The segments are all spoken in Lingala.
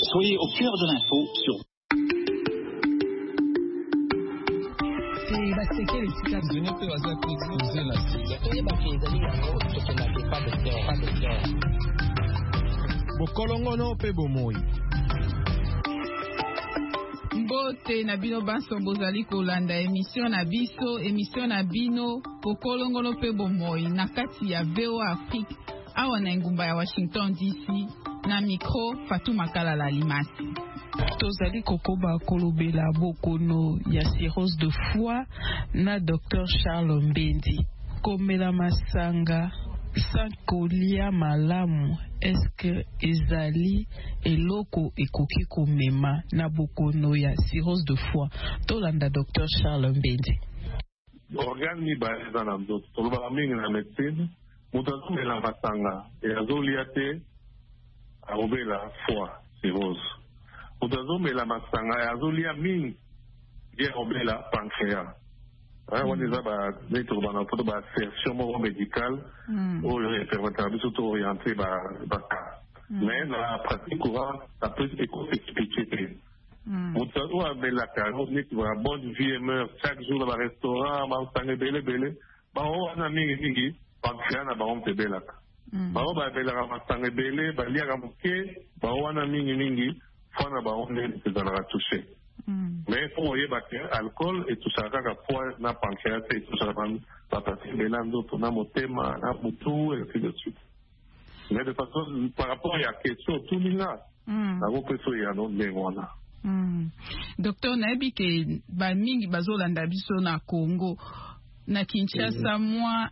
Soyez au cœur de l'info sur Bokolongono pe bomoi. Mbote na bino banso bozali kolanda émission na bino Bokolongono pe bomoi na kati ya VOA Afrique awa na ngumba ya Washington DC na micro Fatuma Kalala Limasi. Tozali kokoba kolobela bokono ya cirrhose de foie na Dr Charles Mbendi. Komela masanga sankolia malamu eske ezali eloko ekoki komema na bokono ya cirrhose de foie. Tolanda Dr Charles Mbendi. Organe mi baeza na nzoto tolobaka mingi na médecine moto azomela masanga azolia te akobela foie cirrhose. Moto azomela masanga azolia mingi ye akobela pancréas. On est là pour la version médicale ou le référentiel surtout orienté mais dans la pratique courante ça peut s'expliquer. On a la carotte qui va bonne vie et meurt chaque jour dans le restaurant on s'en est belé on a mingi pancréas na on te belak on va belak on s'en est belé balia ramuke on a mingi fona on est dans la toucher. Mais pour voyez alcool et tout ça quand poids na pancréas et tout ça va passer belando tona motema na mutu et ainsi de suite. Mais de façon par rapport à la question tout mina na bopeso ya no ngwana. Docteur nabi ke ba mingi bazolanda biso na Congo na Kinshasa moi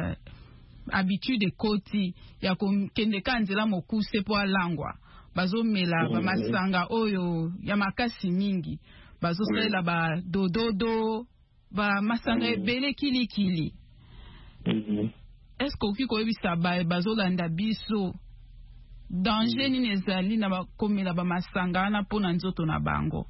habitude koti ya kende kanzela mokuse po alangwa bazomela ba masanga oyo ya makasi mingi bazosela ba dododo ba masanga ebele kilikili. Est-ce que koyebisa ba bazolanda biso danger nini ezali na bakomela ba masanga na pona nzoto na bango?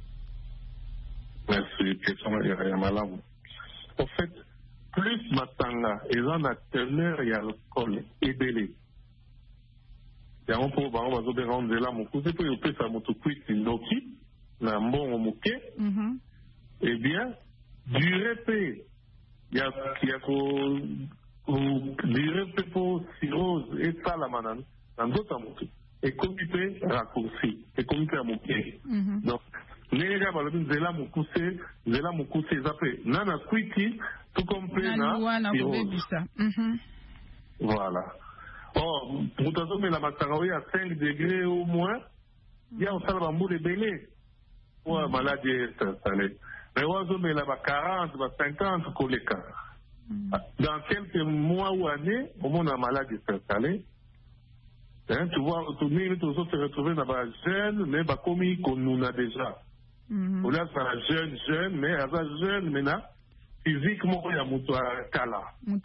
Merci, question ya malamu. En fait, plus masanga ezan na teneur ya alcool ebele yango mpo bango bazobera nzela mokuse mpo yopesa moto kwiti ndoki na mbongo moke bien dure mpe ya dure mpe mpo cirrhose esalama na nzoto ya moto ekomi mpe raccourci ekomi mpe ya moke donc ndenge kaka balobi nzela mokuse eza mpe na na kwiti tuko mpe na cirrhose. Voilà. Oh, moto azomela masanga oyo ya 5 degrés au moins ya osala bambula ebele oyo maladi installé mais oyo azomela ba 40 ba 50 koleka dans quelques mois ou années omona maladi installé. Tu vois tourner tous se retrouver dans ba jeune mais bakomi konuna déjà on a ça jeune mais aza jeune maintenant physiquement ya moto akala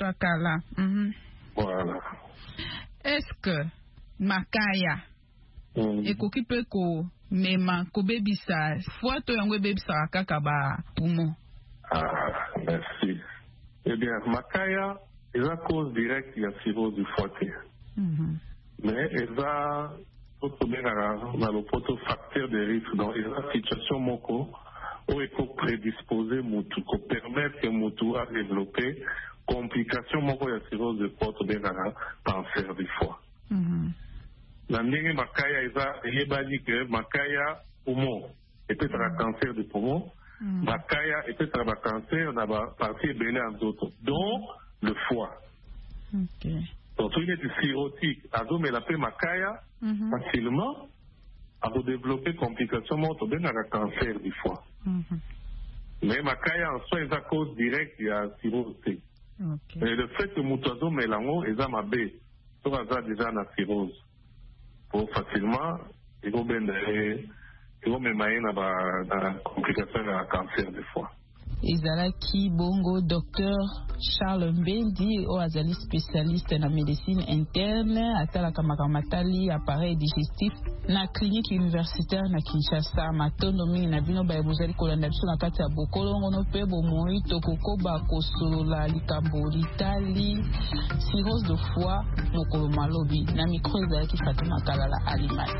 voilà. Est-ce que makaya ekoki pe ko mema ko bebisa fois to yango bebisa kaka ba poumon? Merci. Eh bien makaya est la cause directe de la cirrhose du foie. Mais elle a le facteur de risque dans la situation moko où il faut prédisposer mutu ko permettre que mutu a développer complication moko ya cirrhose de foie to benga cancer du foie. Na ndenge makaya eza eyebani que makaya poumon et peut-être un cancer du poumon, makaya et peut-être un cancer na ba partie ebele en d'autres dont le foie. Donc il y a des cirrhotiques azomela pe makaya facilement à développer complication moko to benga cancer du foie. Mais makaya en soi est à cause directe ya cirrhose. Et le fait que Moutazo Mélango est à ma baie, ça va déjà la cirrhose. Pour facilement, il va me mailler dans la complication de la cancer des foie. Ezalaki bongo Dr Charles Mbendi o azali spécialiste na médecine interne atalaka makamatali appareil digestif na clinique universitaire na Kinshasa. Matondo mingi na bino ba bozali kolanda biso na kati ya Bokolongono pe bomoi tokokoba kosolola likambo litali cirrhose de foie mokolo malobi na micro ezalaki Fatuma Kalala Alimati.